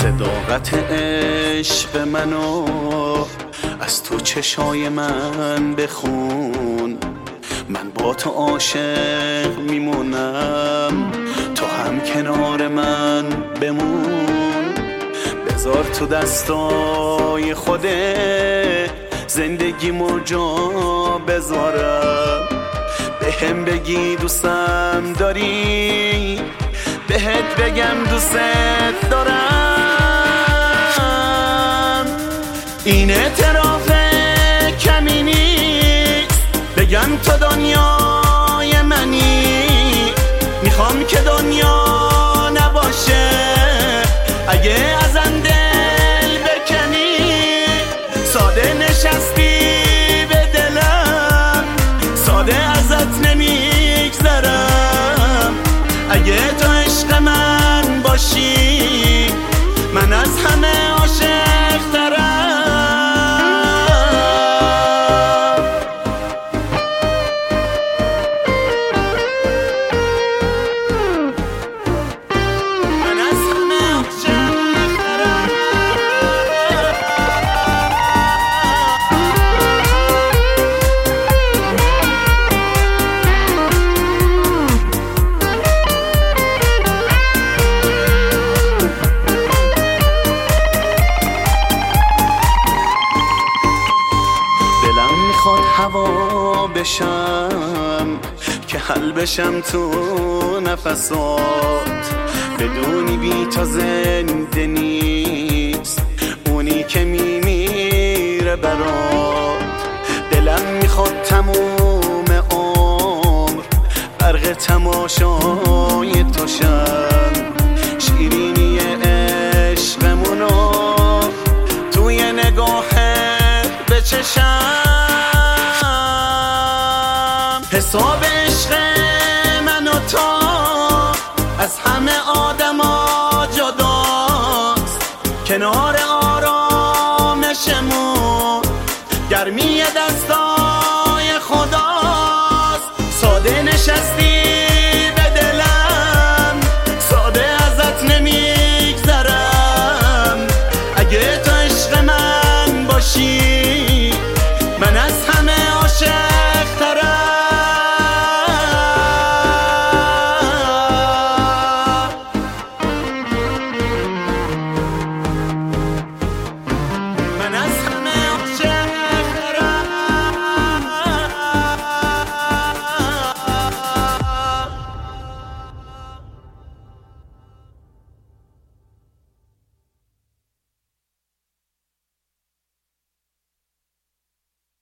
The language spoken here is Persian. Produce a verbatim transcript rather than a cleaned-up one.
صداقت عشق منو از تو چشای من بخون. من با تو عاشق میمونم، تو هم کنار من بمون. بذار تو دستای خوده زندگیمو جا بذارم. بهم بگی دوستم داری، بهت بگم دوست دارم. این اعتراف کمی نیست، بگم تو دنیای منی. میخوام که دنیا نباشه اگه ازم دل بکنی. ساده نشستی به دلم، ساده ازت نمیگذرم. اگه تو عشق من باشی، من از همه عاشق ترم. من از همه عاشق ترم. میخواد هوا بشم که حل بشم تو نفسات. بدونی بی تا زنده نیست اونی که میمیره برات. دلم میخواد تموم عمر غرق تماشای تو شم. شیرینی عشقمونو توی نگاهت بچشم. حساب عشق من و تو از همه آدما جداست. کنار آرامشمون گرمی دستای خداست. ساده نشستی